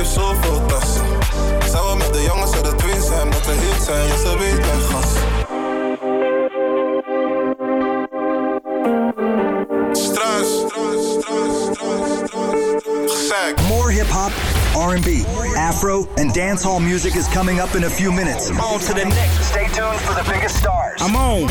heeft zoveel tassen. Zijn we met de jongens uit de twins zijn, dat we hit zijn, ja ze weet mijn gast. More hip-hop, R&B, Afro, and dancehall music is coming up in a few minutes. On to the next. Stay tuned for the biggest stars. I'm on.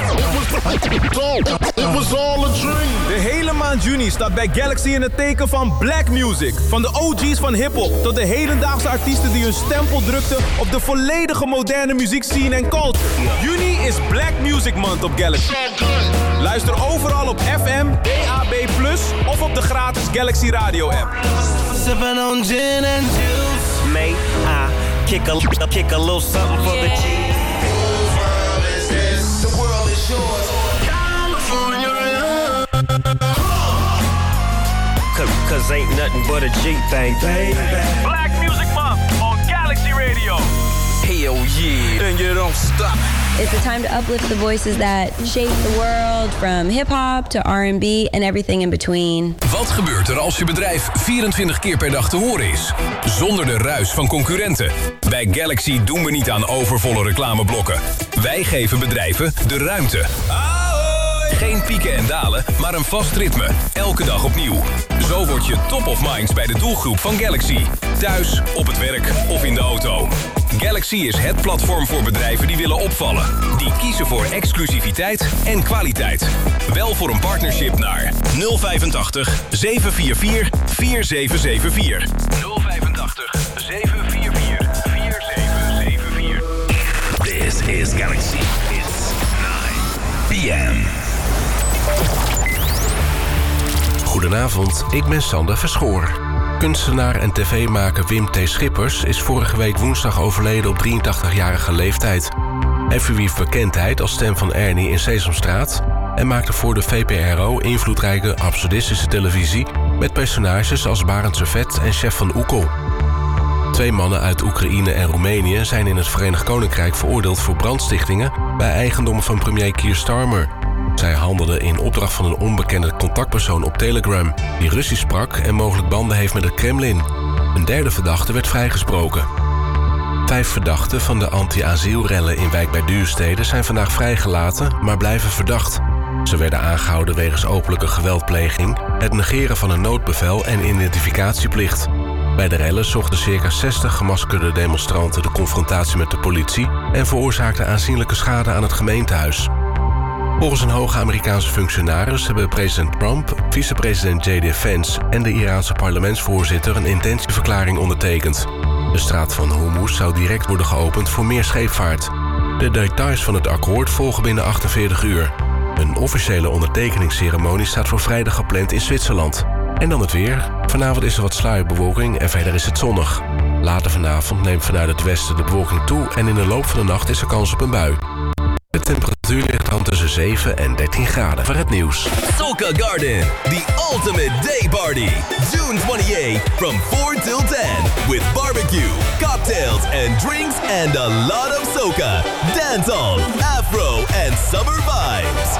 It was all a dream. De hele maand juni staat bij Galaxy in het teken van black music. Van de OG's van hip-hop tot de hedendaagse artiesten die hun stempel drukten op de volledige moderne muziekscene en culture. Juni is Black Music Month op Galaxy. Luister overal op FM, DAB+, of op de gratis Galaxy Radio app. Sipping on gin and juice. May I kick a little something for the G? Whose world is this? The world is yours. California. Cause ain't nothing but a G thing, baby. Black Music Month on Galaxy Radio. Hell yeah. And you don't stop. It's a time to uplift the voices that shape the world, from hip-hop to R&B and everything in between. Wat gebeurt er als je bedrijf 24 keer per dag te horen is? Zonder de ruis van concurrenten. Bij Galaxy doen we niet aan overvolle reclameblokken. Wij geven bedrijven de ruimte. Geen pieken en dalen, maar een vast ritme. Elke dag opnieuw. Zo word je top of minds bij de doelgroep van Galaxy. Thuis, op het werk of in de auto. Galaxy is het platform voor bedrijven die willen opvallen. Die kiezen voor exclusiviteit en kwaliteit. Bel voor een partnership naar 085 744 4774. 085 744 4774. This is Galaxy. It's 9 p.m. Goedenavond, ik ben Sander Verschoor. Kunstenaar en tv-maker Wim T. Schippers is vorige week woensdag overleden op 83-jarige leeftijd. Hij verwierf bekendheid als stem van Ernie in Sesamstraat en maakte voor de VPRO invloedrijke absurdistische televisie met personages als Barend Servet en Chef van Oekel. 2 mannen uit Oekraïne en Roemenië zijn in het Verenigd Koninkrijk veroordeeld voor brandstichtingen bij eigendommen van premier Keir Starmer. Zij handelden in opdracht van een onbekende contactpersoon op Telegram die Russisch sprak en mogelijk banden heeft met het Kremlin. Een derde verdachte werd vrijgesproken. 5 verdachten van de anti-asielrellen in Wijk bij Duurstede zijn vandaag vrijgelaten, maar blijven verdacht. Ze werden aangehouden wegens openlijke geweldpleging, het negeren van een noodbevel en identificatieplicht. Bij de rellen zochten circa 60 gemaskerde demonstranten de confrontatie met de politie en veroorzaakten aanzienlijke schade aan het gemeentehuis. Volgens een hoge Amerikaanse functionaris hebben president Trump, vicepresident J.D. Vance en de Iraanse parlementsvoorzitter een intentieverklaring ondertekend. De straat van Hormuz zou direct worden geopend voor meer scheepvaart. De details van het akkoord volgen binnen 48 uur. Een officiële ondertekeningsceremonie staat voor vrijdag gepland in Zwitserland. En dan het weer. Vanavond is er wat sluierbewolking en verder is het zonnig. Later vanavond neemt vanuit het westen de bewolking toe en in de loop van de nacht is er kans op een bui. De temperatuur ligt dan tussen 7 en 13 graden. Voor het nieuws. Soca Garden, the ultimate day party. June 28 from 4 till 10. With barbecue, cocktails and drinks and a lot of soca, dancehall, afro and summer vibes.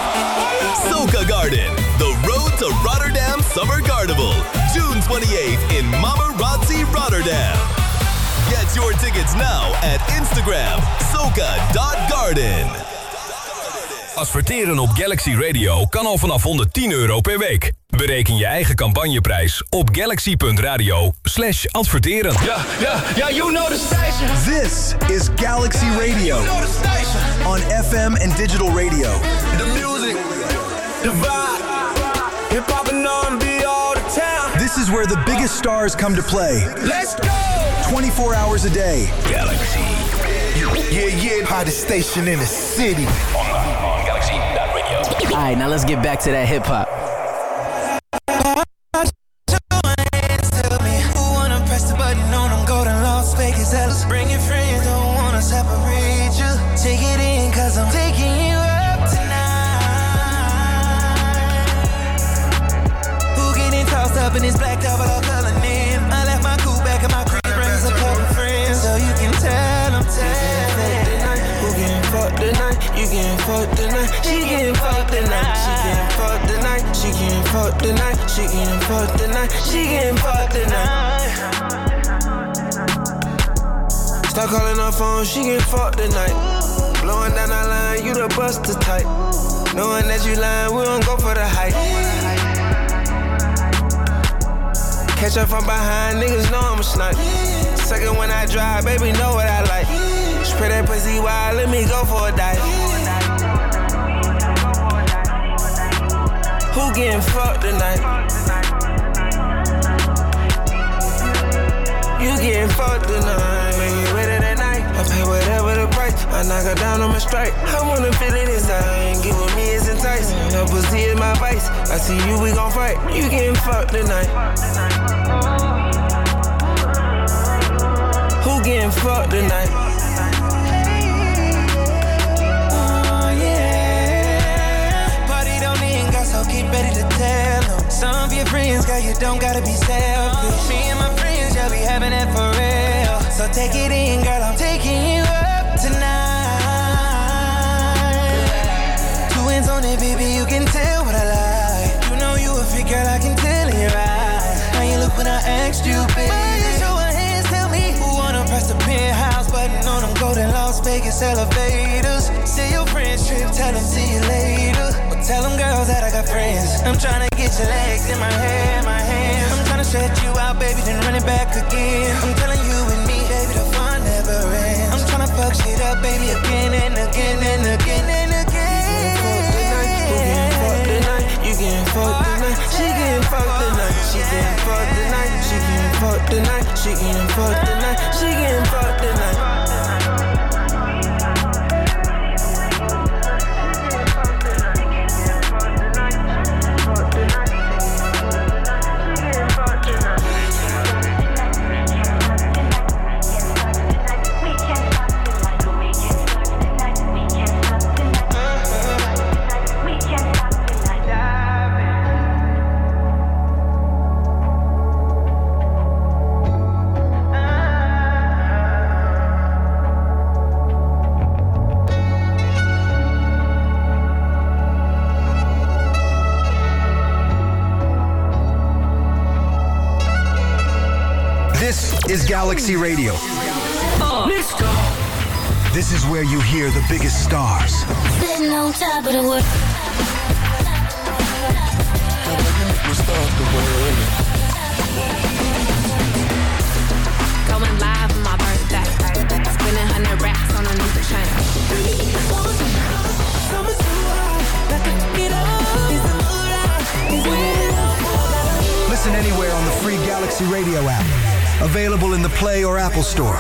Soca Garden, the road to Rotterdam Summer Carnival. June 28th in Mamarazzi, Rotterdam. Get your tickets now at Instagram, soca.garden. Adverteren op Galaxy Radio kan al vanaf €110 per week. Bereken je eigen campagneprijs op galaxy.radio/adverteren. Yeah, you know the station. This is Galaxy Radio. You know the station. On FM and digital radio. The music, the vibe, hip-hop and R&B all the time. This is where the biggest stars come to play. Let's go! 24 hours a day. Galaxy. Yeah, hottest station in the city. On Galaxy.radio. Alright, now let's get back to that hip-hop. Bring your friends, don't wanna separate you. Take it in, cause I'm taking you up tonight. Who getting tossed up in this black double color name? I left my coupe back in my crib, brings a couple friends, so you can tell them, who getting fucked tonight? You getting fucked tonight. She getting fucked tonight. She getting fucked tonight. She getting fucked tonight. She getting fucked tonight. She getting fucked tonight. Start calling her phone, she get fucked tonight. Blowing down our line, you the buster type. Knowing that you lying, we don't go for the hype. Catch up from behind, niggas know I'm a snipe. Second when I drive, baby, know what I like. Spray that pussy wild, let me go for a dive. Who getting fucked tonight? You getting fucked tonight. Make it ready tonight. I pay whatever the price. I knock her down on my strike. I wanna feel it inside. Get with me, it's enticing. Her pussy is my vice. I see you, we gon' fight. You getting fucked tonight. Who getting fucked tonight? Oh yeah. Party don't even got, so keep ready to tell them. Some of your friends, girl, you don't gotta be selfish. Me and my friends, yeah, we having it for real. So take it in, girl, I'm taking you up tonight. Two hands on it, baby, you can tell what I like. You know you a freak, girl, I can tell in your eyes. How you look when I asked you, baby? Press the penthouse button on them golden Las Vegas elevators. See your friends trip, tell them see you later. But tell them girls that I got friends. I'm tryna get your legs in my hair, my hands. I'm tryna stretch you out, baby, then run it back again. I'm telling you and me, baby, the fun never ends. I'm tryna fuck shit up, baby, again and again and again and again. You getting fucked tonight, she getting fucked tonight. She getting fucked tonight, she getting fucked tonight. She getting fucked tonight, she getting fucked tonight. Is Galaxy Radio. Let's go. This is where you hear the biggest stars. Sitting on top of the world. Going live on my birthday. Spending 100 racks on a new chain. Listen anywhere on the free Galaxy Radio app. Available in the Play or Apple Store.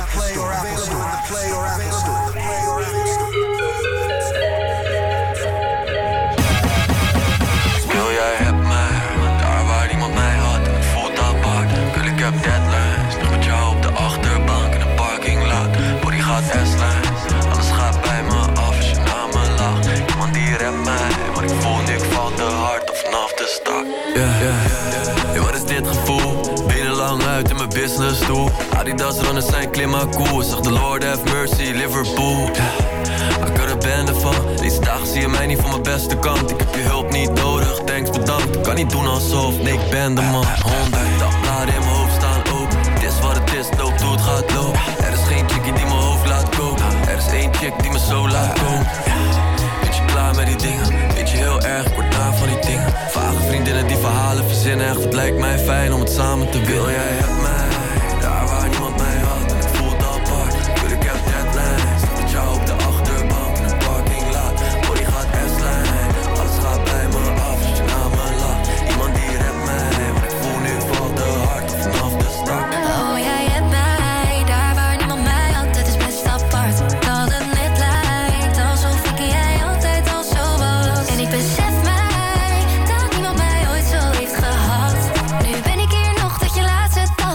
Speel jij hebt mij, daar waar niemand mij had. Het voelt apart, girl ik heb deadlines. Nog met jou op de achterbank in een parkinglaat. Body gaat S-lines, alles gaat bij me af als je naar me lacht. Iemand die rept mij, maar ik voel nu ik val te hard of vanaf de start. Hey, wat is dit gevoel? Benen lang uit in mijn business stoel. Adidas runners zijn klimmen cool. Zag de Lord have mercy, Liverpool. Ik had er bende van. Deze dagen zie je mij niet van mijn beste kant. Ik heb je hulp niet nodig, thanks bedankt. Ik kan niet doen alsof, nee ik ben de man. 100 dagbladen in mijn hoofd staan open. Het is wat het is, loopt hoe het gaat lopen. Er is geen chickie die mijn hoofd laat koken. Er is één chick die me zo laat komen. Ben je klaar met die dingen? Weet je heel erg, ik word na van die dingen. Vage vriendinnen die verhalen verzinnen. Echt, het lijkt mij fijn om het samen te willen. Jij hebt mij, daar waar niemand mij had. En het voelt apart, wil ik heb deadlines. Met jou op de achterbank in een parkinglaat. Body gaat S-lijn, alles gaat bij me af als je naar me lacht. Iemand die redt mij, maar ik voel nu valt te hard vanaf de start. Oh, jij hebt mij, daar waar niemand mij had. Het is best apart, dat het net lijkt alsof ik en jij altijd al zo was. En ik besef mij, dat niemand mij ooit zo heeft gehad. Nu ben ik hier nog, dat je laatste dag.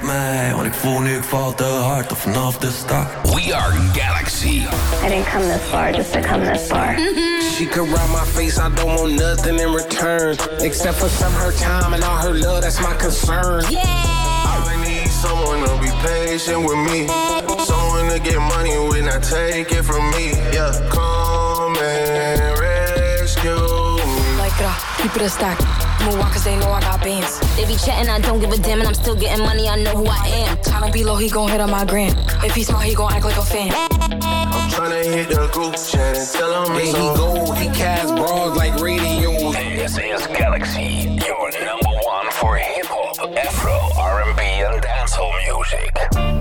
mij, want ik voel nu ik val te hard of vanaf de start. We are Galaxy. I didn't come this far just to come this far. She could rub my face, I don't want nothing in return, except for some her time and all her love, that's my concern. I need someone to be patient with me, someone to get money when I take it from me. Yeah, come and rescue me. Like keep it a stack. Moonwalkers, they know I got bands. They be chatting, I don't give a damn, and I'm still getting money, I know who I am. Tryna be low, he gon' hit on my gram. If he smart, he gon' act like a fan. I'm tryna hit the group chat and tell him it's he gold, he cast broads like radio. This is Galaxy, your number one for hip-hop, Afro, R&B and dancehall music.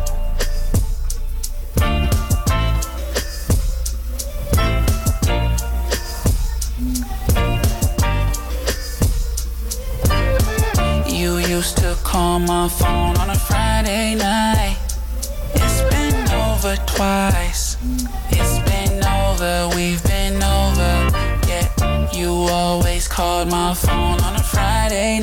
You used to call my phone on a Friday night. It's been over twice. It's been over, we've been over. Yeah, you always called my phone on a Friday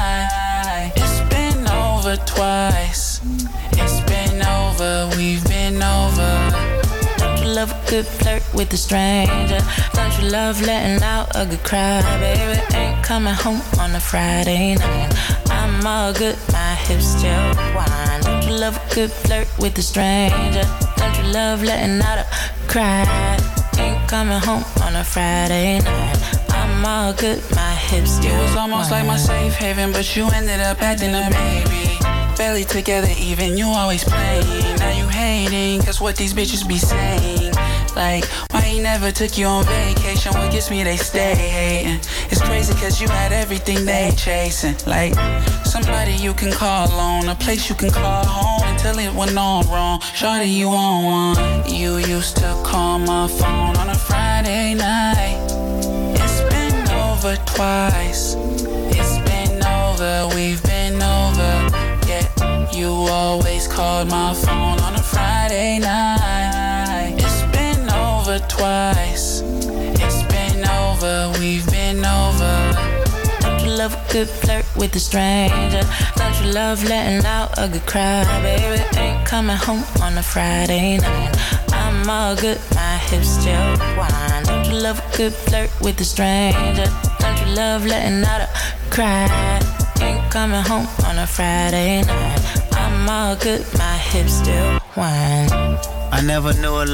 night. It's been over twice. It's been over, we've been over. Don't you love a good flirt with a stranger? Don't you love letting out a good cry, baby? Ain't coming home on a Friday night. I'm all good, my hips still whine. Don't you love a good flirt with a stranger? Don't you love letting out a cry? Ain't coming home on a Friday night. I'm all good, my hips still whine. It was almost like my safe haven, but you ended up acting a baby. Barely together even, you always playing. Now you hating, cause what these bitches be saying. Like, why he never took you on vacation? What gets me, they stay hating. It's crazy cause you had everything they chasing. Like, somebody you can call on, a place you can call home until it went all wrong. Shawty, you on one. You used to call my phone on a Friday night. It's been over twice. It's been over, we've been over. Yeah, you always called my phone on a Friday night. It's been over twice. It's been over, we've been over. Don't you love a good flirt with a stranger? Don't you love letting out a good cry, baby? Ain't coming home on a Friday night. I'm all good, my hips still whine. Don't you love a good flirt with a stranger? Don't you love letting out a cry? Ain't coming home on a Friday night. I'm all good, my hips still whine. I never knew a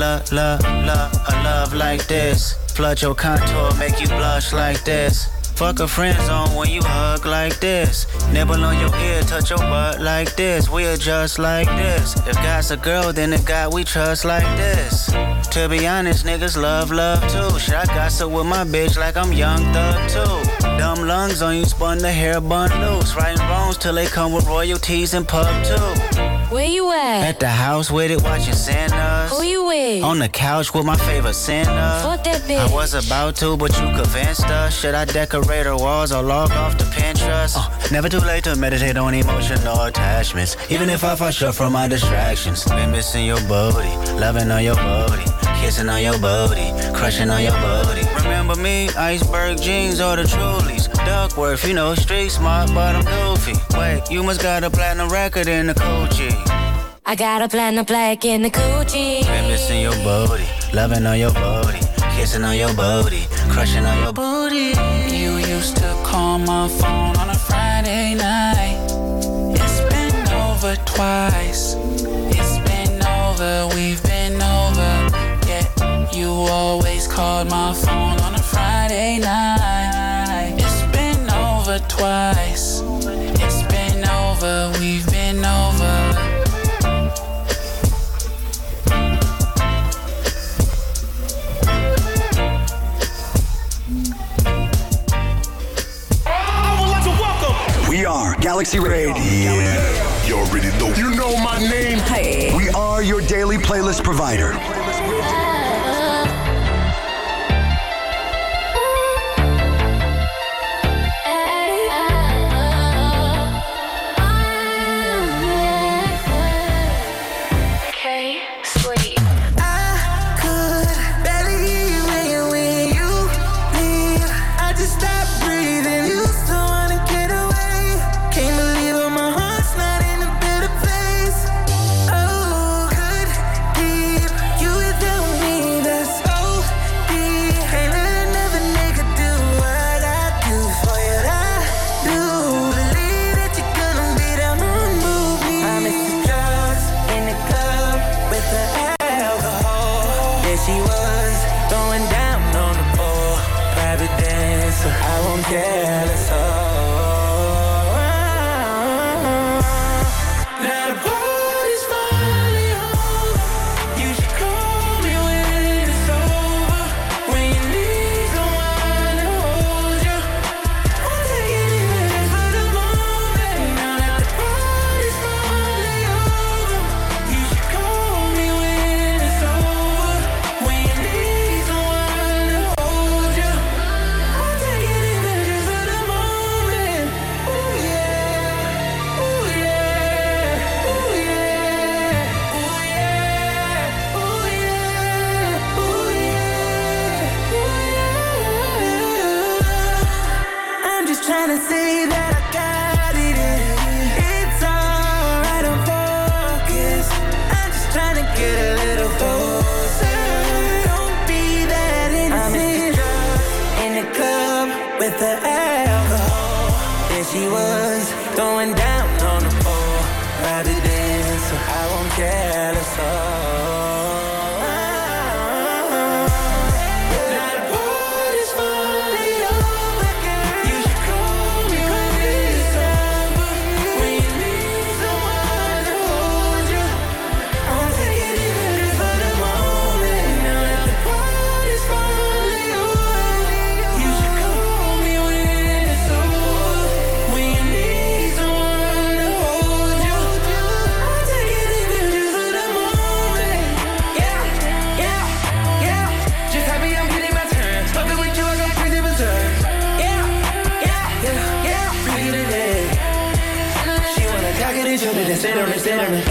love like this. Flood your contour, make you blush like this. Fuck a friend zone when you hug like this. Nibble on your ear, touch your butt like this. We adjust like this. If God's a girl, then the God we trust like this. To be honest, niggas love too. Shit, I gossip with my bitch like I'm Young Thug too. Dumb lungs on you, spun the hair bun loose. Righting wrongs till they come with royalties and pub too. Where you at? At the house with it, watching Santas. Who you with? On the couch with my favorite Santa. Fuck that bitch. I was about to, but you convinced us. Should I decorate her walls or log off to Pinterest? Never too late to meditate on emotional attachments. Even if I fall short from my distractions. Been missing your booty, loving on your booty, kissing on your booty, crushing on your booty. Remember me? Iceberg jeans or the Trulies. Duckworth, you know, street smart, but I'm goofy. Wait, you must got a platinum record in the coochie. I got a platinum black in the coochie. Been missing your booty, loving on your booty, kissing on your booty, crushing on your booty. You used to call my phone on a Friday night. It's been over twice. It's been over, we've been over. Yeah, you always called my phone on a Friday night. It's been over twice. It's been over, we've been over. We are Galaxy Radio. You already know. You know my name. Hey. We are your daily playlist provider. Play she was throwing down on the floor rather than, so I won't care less. Sit on it.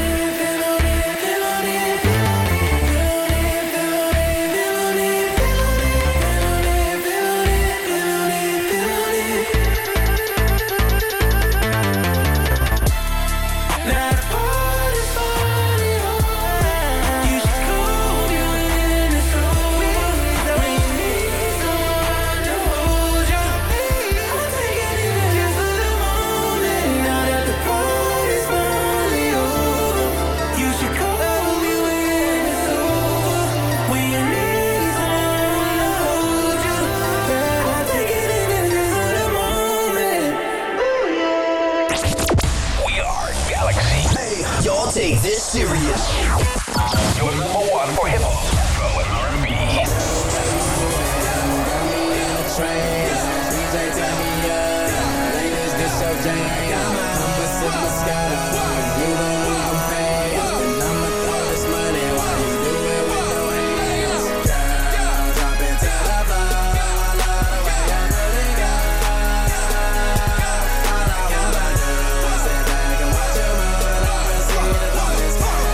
Take this serious. You're number one for hip hop, Afro, and R&B. DJ tell me ladies, this your jam. I'ma sip Moscato. You gon' need them pay. And I'ma throw this money while you do it with your hands. Girl, drop it to the floor. I love the way you really go. All I wanna do is sit back and watch you move it up and see the bonus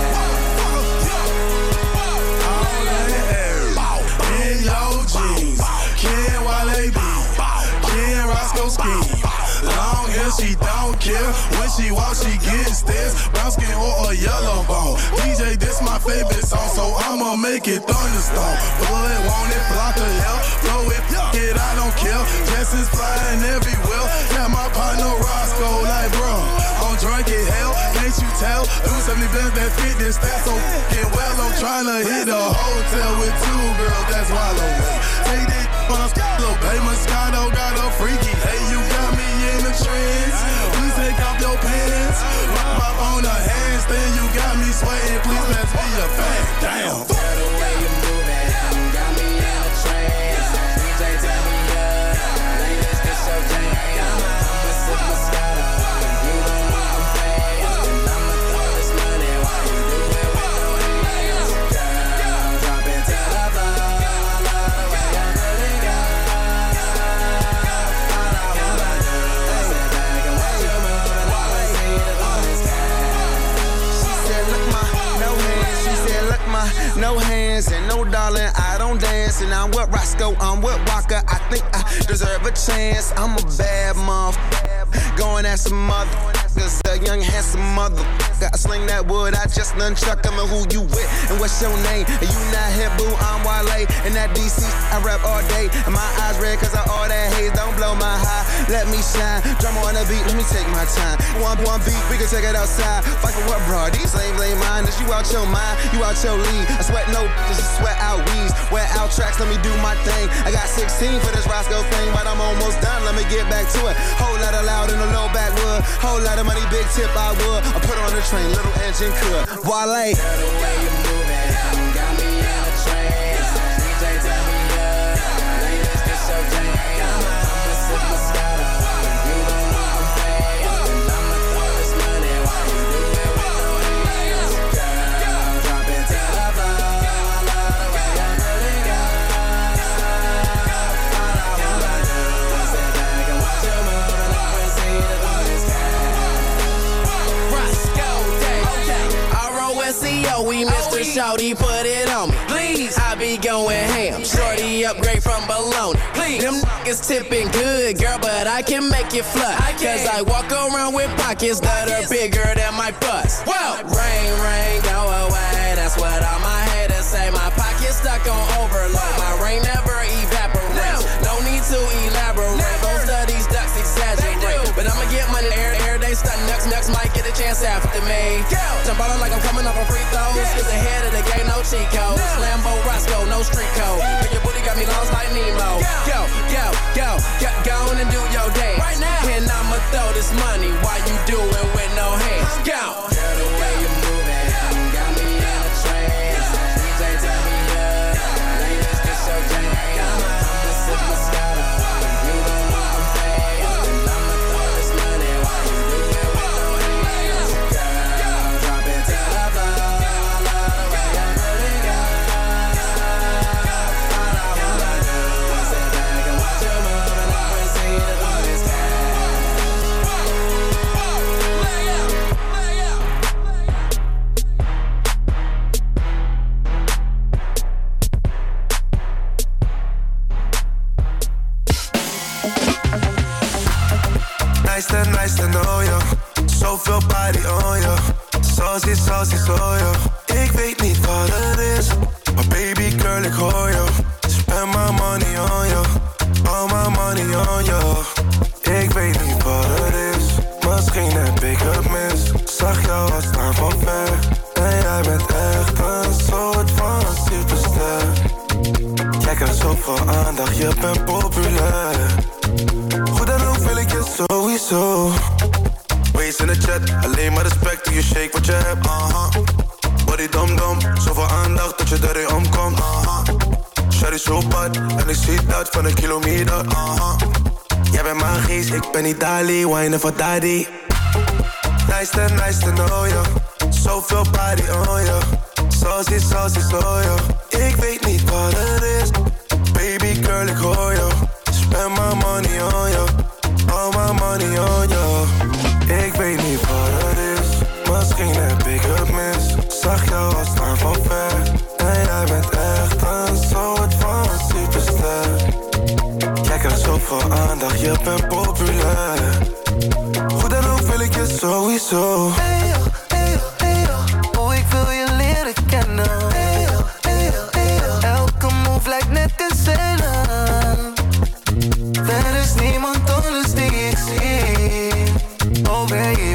In your jeans, Ken Wale B, Ken Roscoe Ski. Long hair, she don't care. When she walks, she gets stares. Brown skin or a yellow bone. DJ, this my favorite song, so I'ma make it thunderstorm. Blood, want it, block a hell. Throw it, it, I don't care. Dresses flying everywhere. Yeah, my partner Roscoe, like, bro, I'm drunk as hell. Can't you tell? Do 70 bands that fit this stat so get well. I'm trying to hit a hotel with two girls, that's Wallow. Take that on a little baby Moscato, got a freaky. Hey, you got me in the trance. Please take off your pants. Pop up on the handstand, you got me sweating. Please pass me a fan. Damn. the way you move it, got me in a trance. DJ tell me ladies, this your jam. I'ma sip Moscato. You gon' need them pay. And I'ma throw this money while you do it with your hands. Girl, drop it to the floor. I love the way you really go. All I wanna do is sit back and watch you move it up and see the bonus She said, look my, no hands. She said, look my, no hands and no darling. I don't dance and I'm with Roscoe, I'm with Walker. I think I deserve a chance. I'm a bad motherfucker, going at some motherfuckers. A young handsome motherfucker. I sling that wood, I just nunchuck them. And who you with and what's your name? And you not hip, boo, I'm Wale. And that DC, I rap all day. And my eyes red cause of all that haze. Don't blow my high, let me shine. Drum on the beat, let me take my time. One beat, we can take it outside. Fight for what, bro? These slaves ain't mine. Is you out your mind? You out your league. I sweat no, just sweat out weeds. Wear out tracks, let me do my thing. I got 16 for this Roscoe thing, but I'm almost done. Let me get back to it. Whole lot of loud in the low backwood. Whole lot of money, big tip I would. I put on the train, little engine could. Wale. the way you move it, got me in a trance. DJ tell me ladies, this your jam. I'ma sip Moscato. You gon' need them pay. And I'ma throw this money while you do it with your hands. Girl, drop it to the floor. I love the way you really go. All I wanna do is sit back and watch you move it up and see the bonus Roscoe Day. R-O-S-C-O, we Mr. Shorty, put it on me. Please, I be going ham. Shorty upgrade from bologna. Please, them niggas tipping good, girl, but I can make it flush. Cause I walk around with pockets that are bigger than my bust. Well, rain, go away. That's what all my haters say. My pocket's stuck on overload. My rain never evaporates. No need to elaborate. Most of these ducks exaggerate. But dance after me. Jump out like I'm coming up on free throws. Cause ahead of the game, no cheat codes. Lambo, Roscoe, no street code. But your booty got me lost like Nemo. Go on and do your dance. Right now. And I'ma throw this money while you do it with no hands. Go. Girl, the way you moving got me in a trance. DJ tell me latest this your jam. I'ma sip Moscato. You don't know I'm fast. And I'ma throw this money while you do it with no hands. Girl, drop it to the floor. I love the way you put it down. All I wanna do is sit back and watch you move, and I proceed to do this cash. Nice to know you. Zoveel body on you. Saucy, soja. Ik weet niet wat het is, maar baby girl, ik hoor je. Spend my money on you. All my money on you. Ik weet niet wat het is, misschien heb ik het mis. Zag jou al staan van ver. En jij bent echt een soort van superster. Jij krijgt zoveel aandacht, je bent populair. Goed, dan ook wil ik je sowieso. Waves in de chat, alleen maar respect toen je shake wat je hebt. Body dom, zoveel aandacht dat je erin omkomt. Shawty zo bad, en ik zie dat van een kilometer. Jij bent mijn geest, ik ben niet Dali, whinen voor daddy. Nice to know you. Zoveel body on you. Saucy, soja. Ik weet niet wat het is, baby girl, ik hoor je. Spend my money on you. All my money on you. Ik weet niet wat het is, misschien heb ik het mis. Zag jou al staan van ver. En jij bent echt een soort van superster. Jij krijgt zoveel aandacht, je bent populair. Goed, dan ook wil ik je sowieso. Hey yo, oh ik wil je leren kennen. Hey yo, elke move lijkt net een scène. Er is niemand anders die ik zie. Oh baby.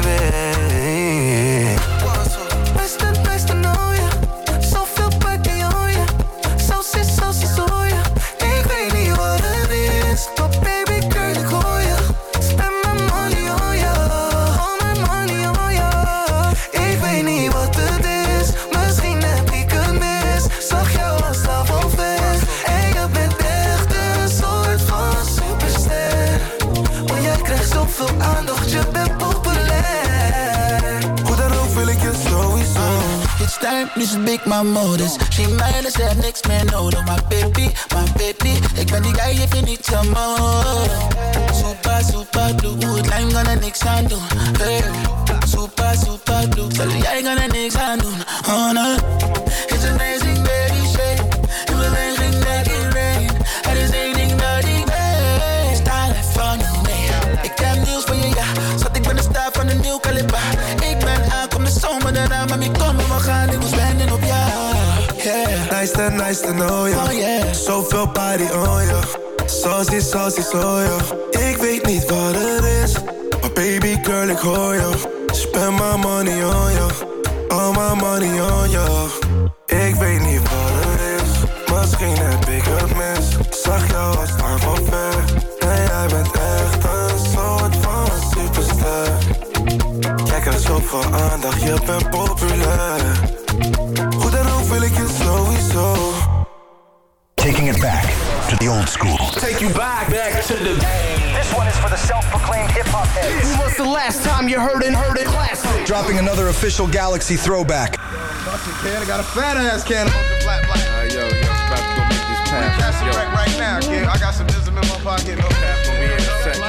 Nice to know ya. Zoveel party on ya. Saucy soja. Ik weet niet wat het is, maar baby girl, ik hoor ya. Spend my money on ya. All my money on ya. Ik weet niet wat het is, misschien heb ik het mis. Zag jou al staan van ver. En je bent echt een soort van superster. Oh, jij krijgt zoveel aandacht, je bent populair. Hoe dan ook wil ik je sowieso. It's time, nu is big my modus. She mine, ze heeft niks meer nodig. My baby, ik ben die guy, je vindt niet zo mooi. Super blue, het lijm kan er niks aan doen. Hey. Super blue, zal jij kan er niks aan doen. Oh no, it's amazing baby shake. Ik wil alleen geen nek in rain. Het is één ding dat ik weet. Style van je mee. Ik heb nieuws voor je, ja. Schat, ik ben de star van een nieuw kaliber. Ik ben aankom de zomer daarna, maar ik kom en we gaan. Ik moet spenden op jou. Yeah. Nice to know you. Oh yeah. Zoveel body on you. Saucy soja. Ik weet niet wat het is, maar baby girl, ik hoor je. Spend my money on you. All my money on you. Ik weet niet wat het is, misschien heb ik het mis. Zag jou al staan van ver. En jij bent echt een soort van superster. Jij krijgt zoveel aandacht, je bent populair. Goed, dan ook wil ik je sowieso. Taking it back to the old school. Take you back to the game. This one is for the self-proclaimed hip-hop heads. When was the last time you heard it? Classic. Dropping another official Galaxy throwback. I got a fat ass can of the black. Yo, about to go make this pass. Pass it right now, kid. I got some wisdom in my pocket. No pass gonna be in a second.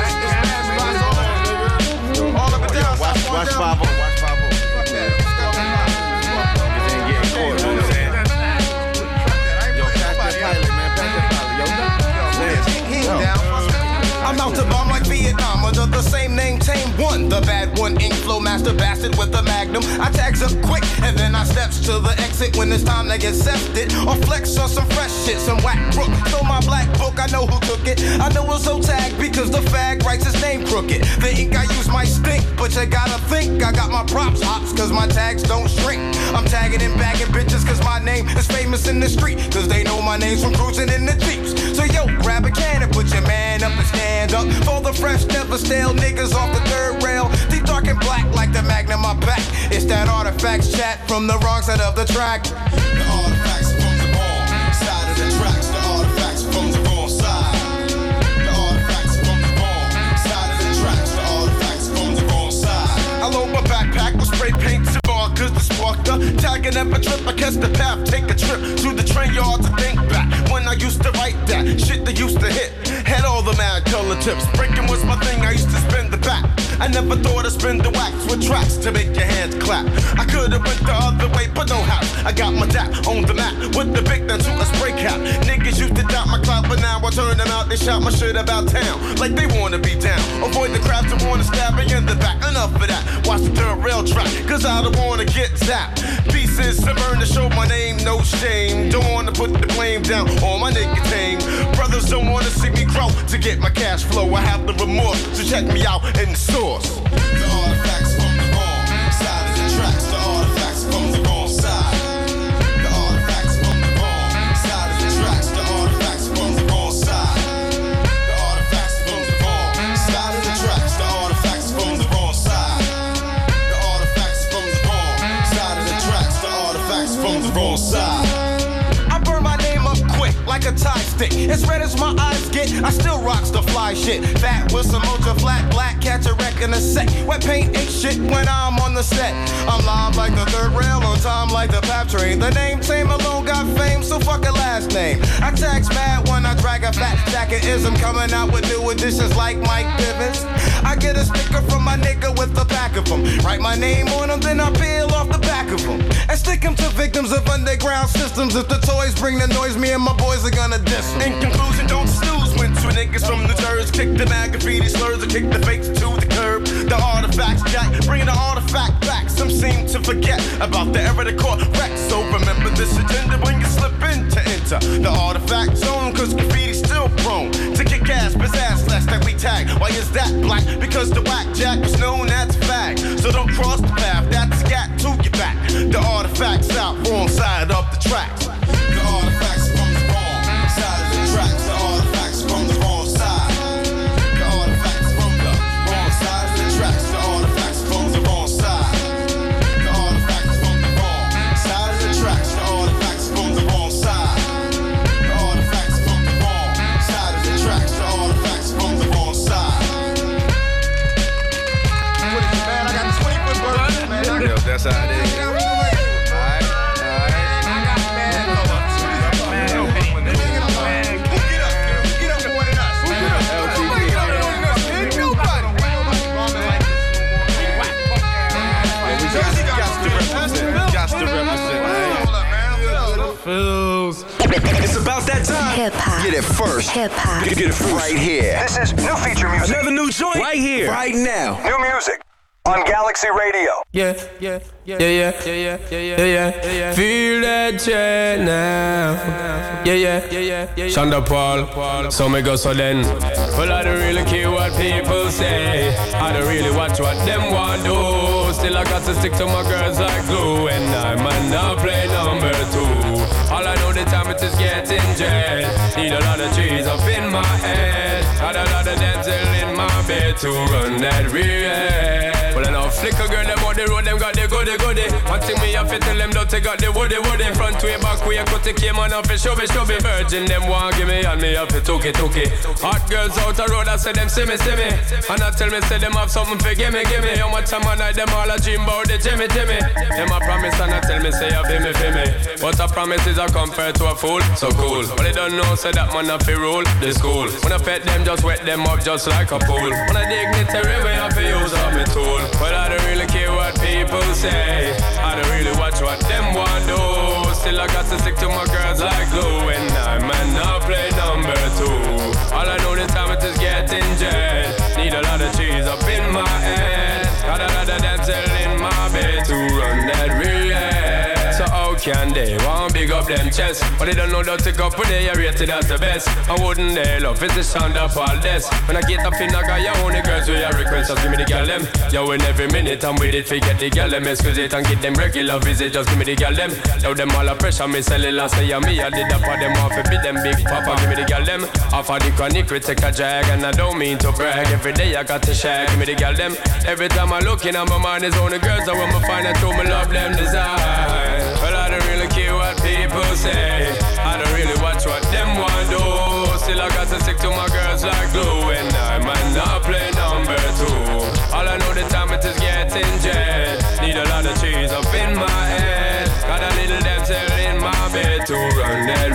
All up and down. Watch 5-0. Fuck that. Niggas ain't getting caught, you know what I'm saying? Yo, pass that pilot, man. Pass that pilot, yo. I'm out to bomb like Vietnam under the same name, Tame One. The bad one, ink flow master. master bastard with a magnum. I tags up quick and then I steps to the exit when it's time to get sefted. Or flex on some fresh shit, some whack brook. Stole my black book, I know who took it. I know it's so tagged because the fag writes his name crooked. The ink I use might stink, but you gotta think I got my props hops cause my tags don't shrink. I'm tagging and bagging bitches cause my name is famous in the street. Cause they know my name's from cruising in the Jeeps. So yo, grab a can and put your man up and stand up. For the fresh, never stale niggas off the third rail. Deep dark and black like the Magnum my back. It's that artifacts chat from the wrong side of the track. The artifacts from the wrong side of the tracks. The artifacts from the wrong side. The artifacts from the wrong side of the tracks. The artifacts from the wrong side. I load my backpack with spray paint and cause the sparker. Tagging up a trip, I catch the path. Take a trip to the train yard to think back when I used to write that shit that used to hit. Had all the mad color tips. Breaking was my thing, I used to spin the back. I never thought I'd spin the wax with tracks to make your hands clap. I could've went the other way, but no how. I got my dap on the map with the big then to a spray cap. Niggas used to doubt my clout, but now I turn them out. They shout my shit about town like they wanna be down. Avoid the crowds that wanna stab me in the back. Enough of that. Watch the dirt rail track, cause I don't wanna get zapped. Pieces to burn to show my name, no shame. Don't wanna put the blame down on my nicotine. Brothers don't wanna see me grow to get my cash flow. I have the remorse, so check me out in the source. The artifacts from the wrong side of the tracks. The artifacts from the wrong side. The artifacts from the wrong side of the tracks. The artifacts from the wrong side. The artifacts from the wrong side of the tracks. The artifacts from the wrong side. The artifacts from the wrong side of the tracks. The artifacts from the wrong side. I burn my name up quick like a tie stick. As red as my eyes get, I still rocks the fly shit. Fat with some ultra flat black, catch a wreck in a sec. Wet paint ain't shit when I'm on the set. I'm live like the third rail, on time like the pap train. The name Tame alone got fame, so fuck a last name. I tax mad when I drag a fat jacket-ism, coming out with new additions like Mike Bivens. I get a sticker from my nigga with the back of him. Write my name on them, then I peel off the back of them. And stick them to victims of underground systems. If the toys bring the noise, me and my boys are gonna diss them. In conclusion, don't snooze when two niggas from the Jersey kick the mad graffiti slurs and kick the fakes to the curb. The artifacts jack, bringing the artifact back. Some seem to forget about the era that caught wreck. So remember this agenda when you slip in to enter the artifact zone, cause graffiti's still prone to kick ass, pizzazz slash that we tag. Why is that black? Because the whack jack was known as fag. So don't cross the path, that's a gat to your back. The artifacts out, wrong side of the tracks. The artifacts from the wrong side of the tracks. The artifacts from the wrong side. The artifacts from the wrong side of the tracks. The artifacts from the wrong side. The artifacts from the wrong side of the tracks. The artifacts from the wrong side. The artifacts from the wrong side of the tracks. The artifacts from the wrong side. What is it, man? I got 20-foot birds, man. Yo, that's how it is. It's about that time. Hip hop. Get it first. Hip hop. Get it first. Right here. This is new feature music. Another new joint. Right here. Right now. New music on Galaxy Radio. Yeah. Feel that jet now. Yeah. Shonda Paul. So me go so then. Well, I don't really care what people say. I don't really watch what them want do. Still I got to stick to my girls like glue. And I might not play number 2. All I know the time it is getting jet. Need a lot of trees up in my head. Got a lot of dental in my bed to run that real. Well, I know flicker girl, them on the road, them got the goody. One thing me have to tell them, don't take out the woody. Front way, back way, cut the came on off, show me. Virgin, them want give me, and me have to took it. Hot girls out the road, I say them see me. And I tell me, say them have something for give me. How much time I night, them all a dream about the Jimmy. Them a promise, and I tell me, say, feel me. What a promise is a compare to a fool, so cool. But they don't know, say that man a fi rule the school. When I pet them, just wet them up just like a pool. When I dignitary way, I fi use up my tool. But I don't really care what people say. I don't really watch what them want do. Still I got to stick to my girls like glue. And I might not play number 2. All I know the time it is getting jet. Need a lot of cheese up in my head. Got a lot of dancing candy. One big up them chest, but they don't know that to couple they are rated as the best. I wouldn't they love is the sound of all this. When I get up in I got your only girls with your request, just give me the girl them. Yo, in every minute I'm with it, forget the girl them. Excuse it and get them regular visit, just give me the girl them. Now them all a pressure, me sell it last year, me I did that for them off, beat them big papa, give me the girl them. Off of the chronic, we take a drag, and I don't mean to brag. Every day I got to shag, give me the girl them. Every time I look in on my mind is only girls I want me find out who me love them design. Well, I don't really care what people say, I don't really watch what them want do. Still I got to stick to my girls like glue, and I might not play number two. All I know the time it is getting jet. Need a lot of cheese up in my head, got a little damsel in my bed to run that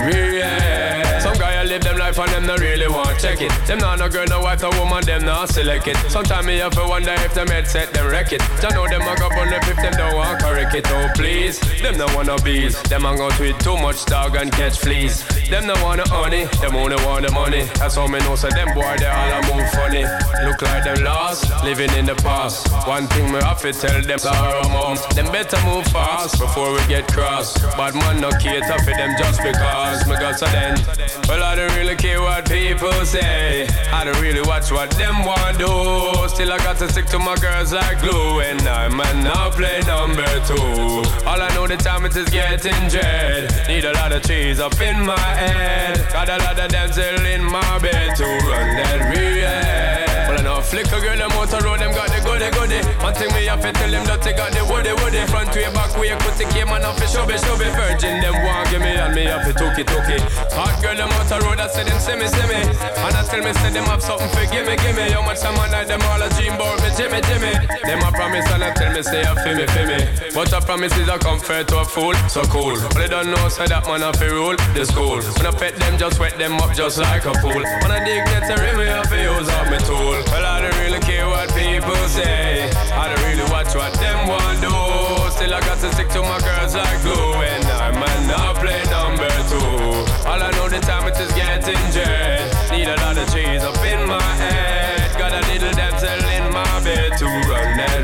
real. Some guy I live them life and them not really want check it. Them not no girl, no wife, no woman, them not select it. Sometimes me have to wonder if them headset them wreck it. I know them a go on up if them don't want correct it. Oh please, them no wanna bees. Them hang out with too much dog and catch fleas. Them no wanna honey, them only want the money. That's how me know so them boy they all a move funny. Look like them lost, living in the past. One thing me have to tell them sorrow mom, them better move fast before we get cross. Bad man no cater for them just because me got so then. Well I don't really care what people say, I don't really watch what them want do. Still I got to stick to my girls like glue, and I might not play number two. All I know the time it is getting dread. Need a lot of cheese up in my head, got a lot of damsel in my bed to run that real. Well I know flicker girl them out the road, them got the goody goody. One thing me have to tell them that they got the woody woody. Front way back way, put the came and off the shove virgin them want give me and me have to took it. Hot girl them out the road, I say them see me. And I tell me say them have something for gimme. How much time I night them all a dream bout me Jimmy. Them a promise and I tell me say a for me. But a promise is a comfort to a fool, so cool. But they don't know say that man have to rule the school. When I pet them just wet them up just like a fool. When I dignitary me have to use up my tool. Well I don't really care what people say, I don't really watch what them want do. Still I got to stick to my girls like glue, and I might not play number two. All I know the time it is getting jet. Need a lot of cheese up in my head, got a little damsel in my bed to run that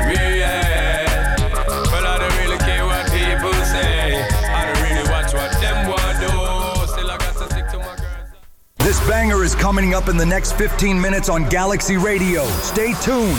real. Well I don't really care what people say, I don't really watch what them want do. Still I got to stick to my girls. This banger is coming up in the next 15 minutes on Galaxy Radio. Stay tuned.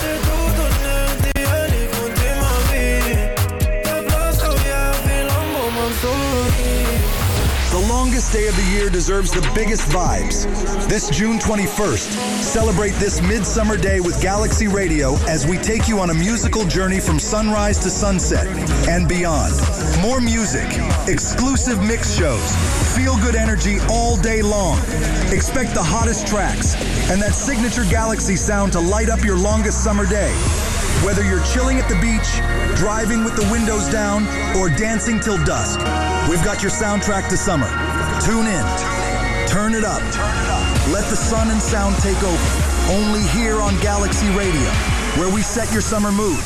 The longest day of the year deserves the biggest vibes. This June 21st, celebrate this midsummer day with Galaxy Radio as we take you on a musical journey from sunrise to sunset and beyond. More music, exclusive mix shows, feel-good energy all day long. Expect the hottest tracks and that signature Galaxy sound to light up your longest summer day. Whether you're chilling at the beach, driving with the windows down, or dancing till dusk, we've got your soundtrack to summer. Tune in. Turn it up. Let the sun and sound take over. Only here on Galaxy Radio, where we set your summer mood.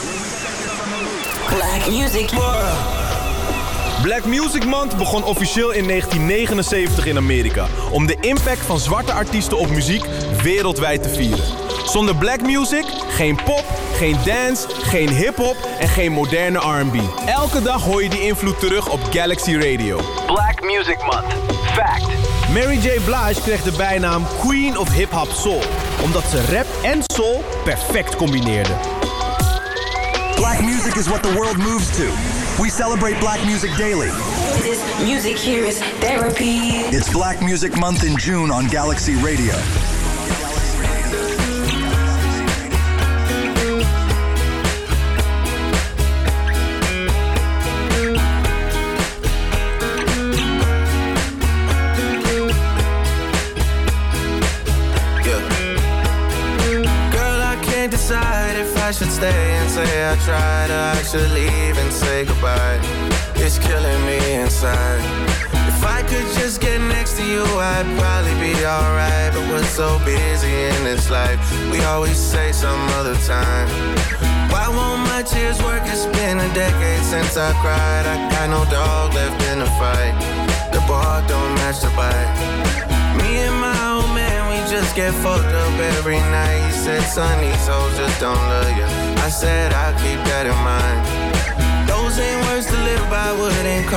Black Music Black Music Month begon officieel in 1979 in Amerika om de impact van zwarte artiesten op muziek wereldwijd te vieren. Zonder black music, geen pop, geen dance, geen hip-hop en geen moderne R&B. Elke dag hoor je die invloed terug op Galaxy Radio. Black Music Month. Fact. Mary J. Blige kreeg de bijnaam Queen of Hip Hop Soul, omdat ze rap en soul perfect combineerde. Black music is what the world moves to. We celebrate black music daily. This music here is therapy. It's Black Music Month in June on Galaxy Radio. I should stay and say I tried, or I should leave and say goodbye. It's killing me inside. If I could just get next to you, I'd probably be alright. But we're so busy in this life, we always say some other time. Why won't my tears work? It's been a decade since I cried. I got no dog left in the fight. The bark don't match the bite. Me and my old man, we just get fucked up every night. He said, son, these hoes just don't love you. I said, I'll keep that in mind. Those ain't words to live by, wouldn't call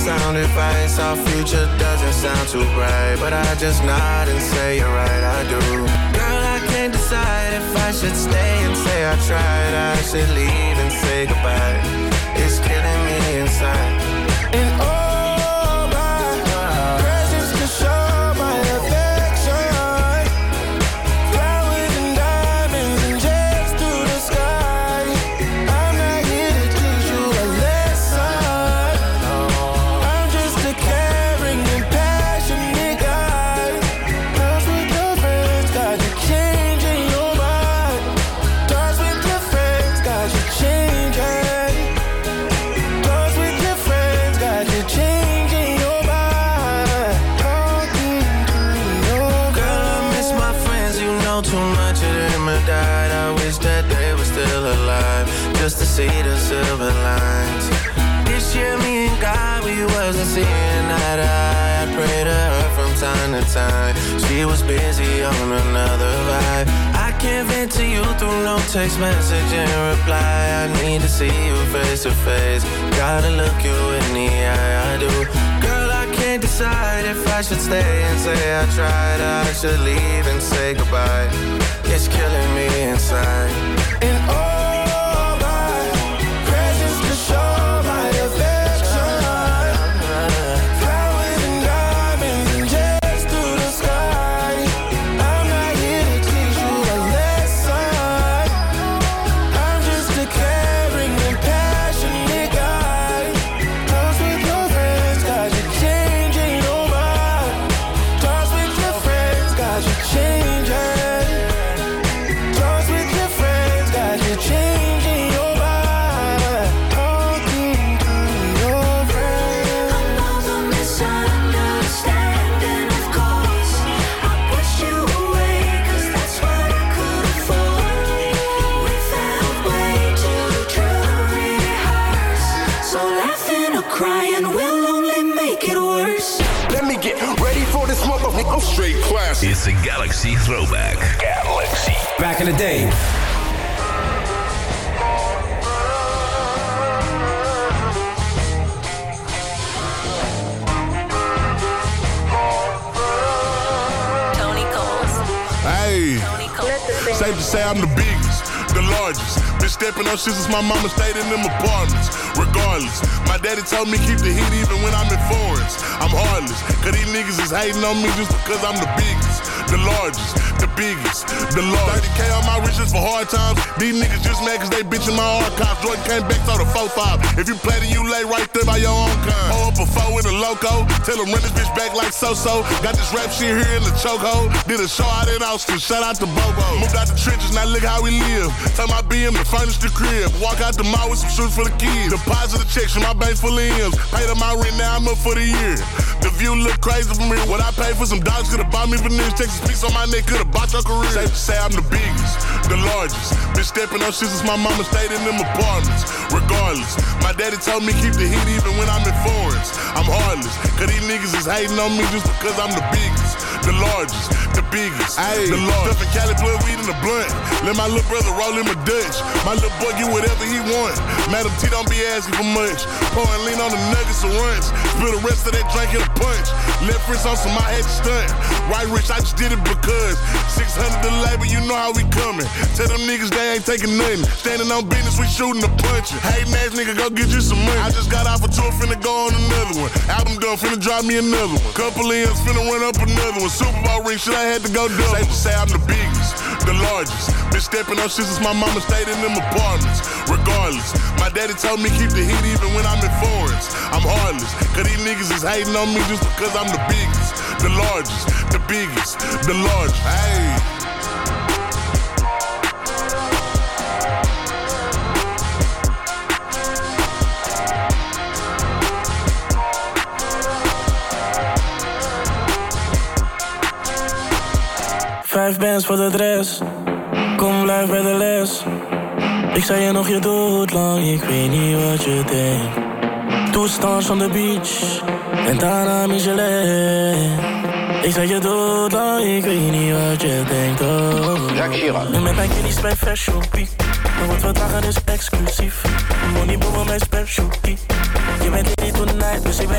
sound advice. Our future doesn't sound too bright, but I just nod and say you're right, I do. Girl, I can't decide if I should stay and say I tried. I should leave and say goodbye. It's killing me inside. And all my presents to show my affection. Flowers and diamonds and jets through the sky. I'm not here to teach you a lesson. I'm just a caring and passionate guy. Dance with your friends, got you changing your mind. Dance with your friends, got you changing. Dance with your friends, got you changing your mind. Talking through your girl, I miss my friends. You know too much of them have died. I wish that they were still alive, just to see the silver lines. This year, me and God, we wasn't seeing eye to eye. I prayed to her from time to time. She was busy on another vibe. I can't vent to you through no text message and reply. I need to see you face to face. Gotta look you in the eye, I do. Girl, I can't decide if I should stay and say I tried. I should leave and say goodbye. It's killing me inside. And all my presents to show my affection. Flowers and diamonds and jets through the sky. I'm not here to teach you a lesson. I'm just a caring and passionate guy. Dance with your friends, got you changing your mind. Dance with your friends, got you changing. Dance with your friends, got you changing your mind. Talking through your friends. I know the misunderstanding, of course. I pushed you away, 'cause that's what I could afford. We felt way too true to rehearse. So laughing or crying will only make it worse. Let me get ready for this motherfucker. I'm straight class. It's a Galaxy throwback. Galaxy. Back in the day. Tony Coles. Hey, Tony Coles. safe to say I'm the biggest, the largest. Been stepping on shit since my mama stayed in them apartments. Regardless, my daddy told me keep the heat even when I'm in foreigns. I'm heartless, 'cause these niggas is hating on me just because I'm the biggest, the largest, the biggest, the largest. 30K on my riches for hard times. These niggas just mad 'cause they bitching my archives. Jordan came back, told the 4-5. If you play, then you lay right there by your own kind. Hold up a 4 with a loco. Tell them run this bitch back like so-so. Got this rap shit here in the chokehold. Did a show out in Austin, shout out to Bobo. Moved out the trenches, now look how we live. Tell my BM to furnish the crib. Walk out the mall with some shoes for the kids. Deposit the checks from my bank full of M's. Paid up my rent, now I'm up for the year. The view look crazy from here. What I paid for some dogs could've bought me veneers. Texas piece on my neck could've bought your career. Safe to say I'm the biggest, the largest. Been stepping on shit since my mama stayed in them apartments. Regardless, my daddy told me keep the heat even when I'm in foreigns. I'm heartless, 'cause these niggas is hating on me just because I'm the biggest, the largest, the biggest, the largest. Stuffing Cali blood, weed in the blunt. Let my little brother roll in my Dutch. My little boy get whatever he want. Madam T don't be asking for much. Pour and lean on the nuggets and runch. Spill the rest of that drink in a punch. Left wrist on some, I had to stunt. Right wrist, I just did it because 600 the labor, you know how we coming. Tell them niggas they ain't taking nothing. Standing on business, we shooting the punching. Hating ass nigga, go get you some money. I just got off a tour, finna go on another one. Album done, finna drop me another one. Couple M's, finna run up another one. Super Bowl ring, shit, I had to go double. Safe to say I'm the biggest, the largest. Been stepping on shit since my mama stayed in them apartments. Regardless, my daddy told me keep the heat even when I'm in foreigns. I'm heartless, 'cause these niggas is hating on me just because I'm the biggest, the largest, the biggest, the largest. Hey. Vijf bands voor de dress. Kom, blijf bij de les. Ik zei je nog, je doet lang. Ik weet niet wat je denkt. Toestand on the beach. En daarna Michelin. Ik zei je doet lang. Ik weet niet wat je denkt. Oh. Nu met mijn kiddies bij Fashion Week. Maar wat we dragen is exclusief. Money boven mijn specialty. Je bent hier niet tonight, dus ik ben